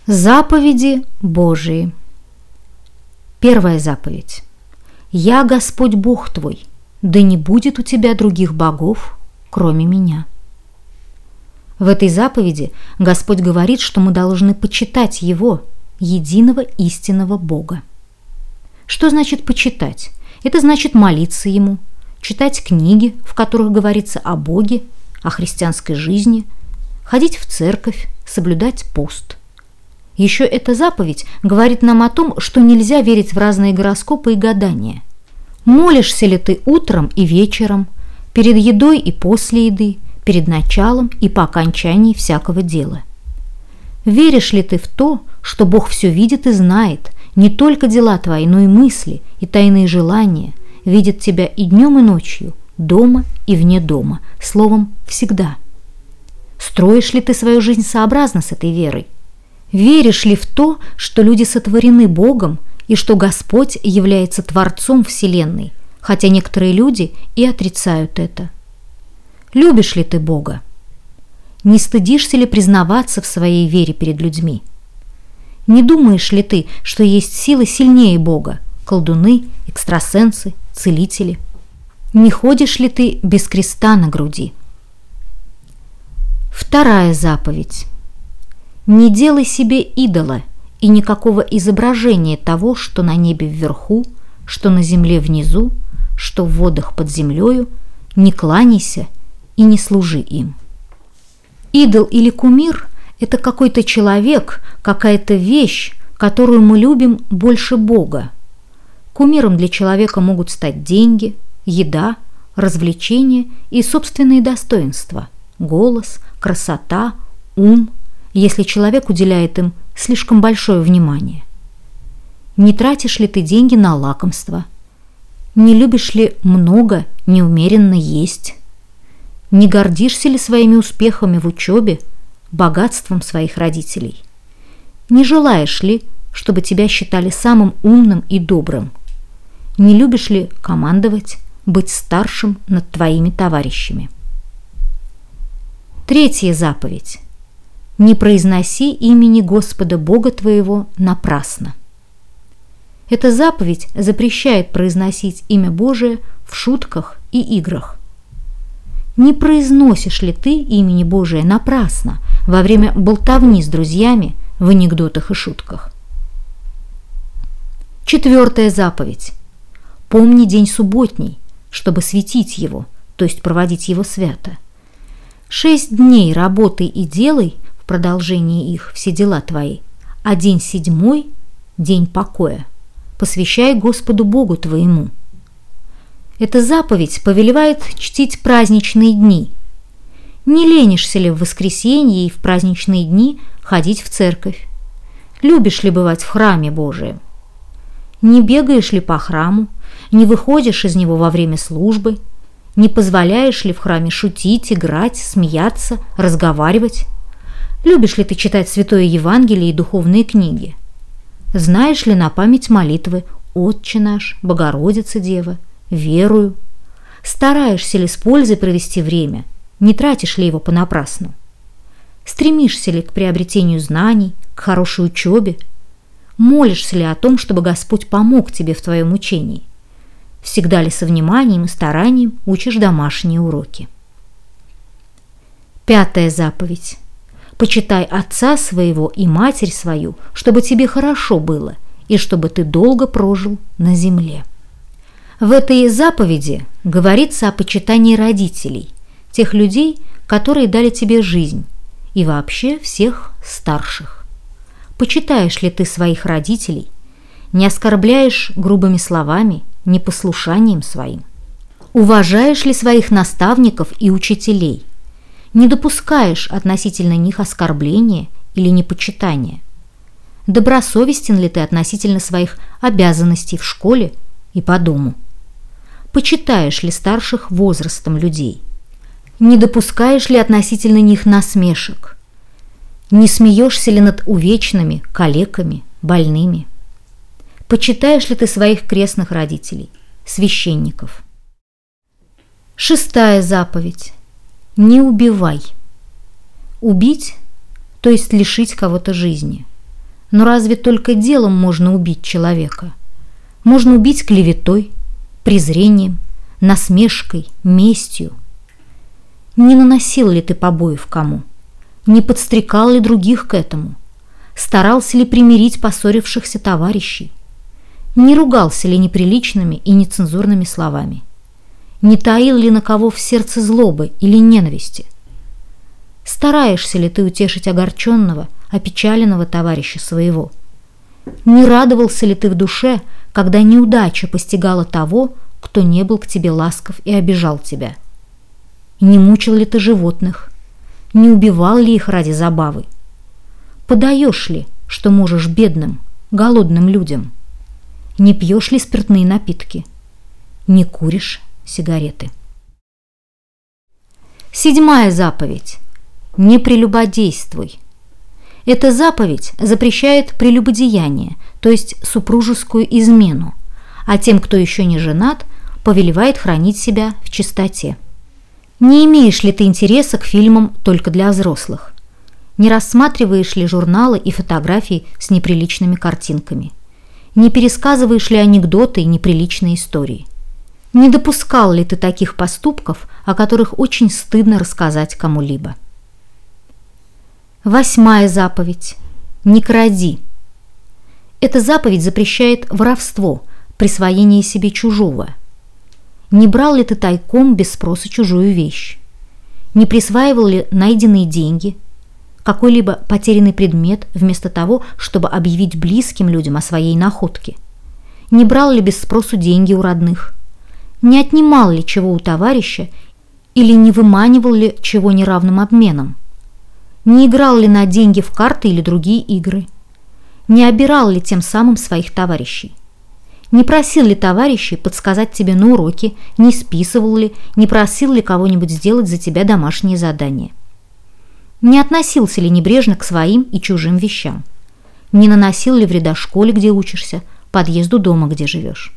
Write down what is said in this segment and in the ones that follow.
Заповеди Божии. Первая заповедь. «Я Господь Бог твой, да не будет у тебя других богов, кроме меня». В этой заповеди Господь говорит, что мы должны почитать Его, единого истинного Бога. Что значит почитать? Это значит молиться Ему, читать книги, в которых говорится о Боге, о христианской жизни, ходить в церковь, соблюдать пост. Еще эта заповедь говорит нам о том, что нельзя верить в разные гороскопы и гадания. Молишься ли ты утром и вечером, перед едой и после еды, перед началом и по окончании всякого дела? Веришь ли ты в то, что Бог все видит и знает, не только дела твои, но и мысли, и тайные желания, видит тебя и днем, и ночью, дома и вне дома, словом, всегда? Строишь ли ты свою жизнь сообразно с этой верой? Веришь ли в то, что люди сотворены Богом и что Господь является Творцом Вселенной, хотя некоторые люди и отрицают это? Любишь ли ты Бога? Не стыдишься ли признаваться в своей вере перед людьми? Не думаешь ли ты, что есть силы сильнее Бога, колдуны, экстрасенсы, целители? Не ходишь ли ты без креста на груди? Вторая заповедь. Не делай себе идола и никакого изображения того, что на небе вверху, что на земле внизу, что в водах под землею, не кланяйся и не служи им. Идол или кумир – это какой-то человек, какая-то вещь, которую мы любим больше Бога. Кумиром для человека могут стать деньги, еда, развлечения и собственные достоинства – голос, красота, ум, если человек уделяет им слишком большое внимание. Не тратишь ли ты деньги на лакомство? Не любишь ли много, неумеренно есть? Не гордишься ли своими успехами в учебе, богатством своих родителей? Не желаешь ли, чтобы тебя считали самым умным и добрым? Не любишь ли командовать, быть старшим над твоими товарищами? Третья заповедь. Не произноси имени Господа Бога твоего напрасно. Эта заповедь запрещает произносить имя Божие в шутках и играх. Не произносишь ли ты имени Божие напрасно во время болтовни с друзьями в анекдотах и шутках? Четвертая заповедь. Помни день субботний, чтобы светить его, то есть проводить его свято. 6 дней работай и делай в продолжении их все дела твои, а день 7 – день покоя. Посвящай Господу Богу твоему. Эта заповедь повелевает чтить праздничные дни. Не ленишься ли в воскресенье и в праздничные дни ходить в церковь? Любишь ли бывать в храме Божием? Не бегаешь ли по храму? Не выходишь из него во время службы? Не позволяешь ли в храме шутить, играть, смеяться, разговаривать? Любишь ли ты читать Святое Евангелие и духовные книги? Знаешь ли на память молитвы «Отче наш», «Богородица Дева», «Верую»? Стараешься ли с пользой провести время? Не тратишь ли его понапрасну? Стремишься ли к приобретению знаний, к хорошей учебе? Молишься ли о том, чтобы Господь помог тебе в твоем учении? Всегда ли со вниманием и старанием учишь домашние уроки? Пятая заповедь. Почитай отца своего и матерь свою, чтобы тебе хорошо было и чтобы ты долго прожил на земле. В этой заповеди говорится о почитании родителей, тех людей, которые дали тебе жизнь, и вообще всех старших. Почитаешь ли ты своих родителей? Не оскорбляешь грубыми словами, непослушанием своим? Уважаешь ли своих наставников и учителей? Не допускаешь относительно них оскорбления или непочитания? Добросовестен ли ты относительно своих обязанностей в школе и по дому? Почитаешь ли старших возрастом людей? Не допускаешь ли относительно них насмешек? Не смеешься ли над увечными, калеками, больными? Почитаешь ли ты своих крестных родителей, священников? Шестая заповедь. Не убивай. Убить, то есть лишить кого-то жизни. Но разве только делом можно убить человека? Можно убить клеветой, презрением, насмешкой, местью. Не наносил ли ты побоев кому? Не подстрекал ли других к этому? Старался ли примирить поссорившихся товарищей? Не ругался ли неприличными и нецензурными словами? Не таил ли на кого в сердце злобы или ненависти? Стараешься ли ты утешить огорченного, опечаленного товарища своего? Не радовался ли ты в душе, когда неудача постигала того, кто не был к тебе ласков и обижал тебя? Не мучил ли ты животных? Не убивал ли их ради забавы? Подаешь ли, что можешь бедным, голодным людям? Не пьешь ли спиртные напитки? Не куришь сигареты? 7 заповедь. Не прелюбодействуй. Эта заповедь запрещает прелюбодеяние, то есть супружескую измену, а тем, кто еще не женат, повелевает хранить себя в чистоте. Не имеешь ли ты интереса к фильмам только для взрослых? Не рассматриваешь ли журналы и фотографии с неприличными картинками? Не пересказываешь ли анекдоты и неприличные истории? Не допускал ли ты таких поступков, о которых очень стыдно рассказать кому-либо? 8 заповедь. Не кради. Эта заповедь запрещает воровство, присвоение себе чужого. Не брал ли ты тайком без спроса чужую вещь? Не присваивал ли найденные деньги, какой-либо потерянный предмет, вместо того, чтобы объявить близким людям о своей находке? Не брал ли без спросу деньги у родных? Не отнимал ли чего у товарища или не выманивал ли чего неравным обменом? Не играл ли на деньги в карты или другие игры? Не обирал ли тем самым своих товарищей? Не просил ли товарищей подсказать тебе на уроки, не списывал ли, не просил ли кого-нибудь сделать за тебя домашние задания? Не относился ли небрежно к своим и чужим вещам? Не наносил ли вреда школе, где учишься, подъезду дома, где живешь?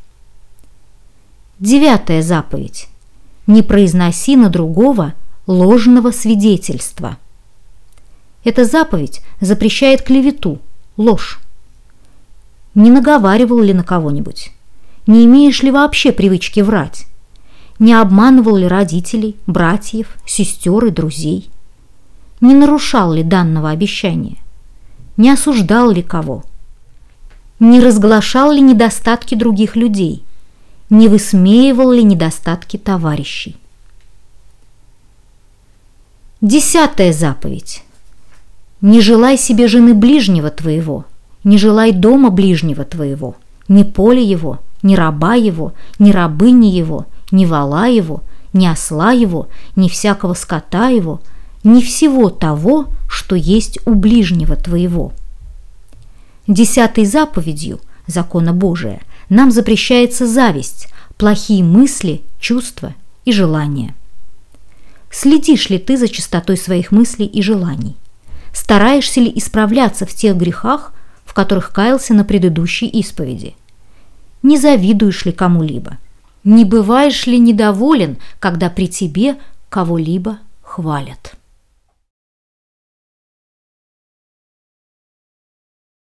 9 заповедь. Не произноси на другого ложного свидетельства. Эта заповедь запрещает клевету, ложь. Не наговаривал ли на кого-нибудь? Не имеешь ли вообще привычки врать? Не обманывал ли родителей, братьев, сестер и друзей? Не нарушал ли данного обещания? Не осуждал ли кого? Не разглашал ли недостатки других людей? Не высмеивал ли недостатки товарищей? 10 заповедь. Не желай себе жены ближнего твоего, не желай дома ближнего твоего, ни поля его, ни раба его, ни рабыни его, ни вола его, ни осла его, ни всякого скота его, ни всего того, что есть у ближнего твоего. 10 заповедью закона Божия нам запрещается зависть, плохие мысли, чувства и желания. Следишь ли ты за чистотой своих мыслей и желаний? Стараешься ли исправляться в тех грехах, в которых каялся на предыдущей исповеди? Не завидуешь ли кому-либо? Не бываешь ли недоволен, когда при тебе кого-либо хвалят?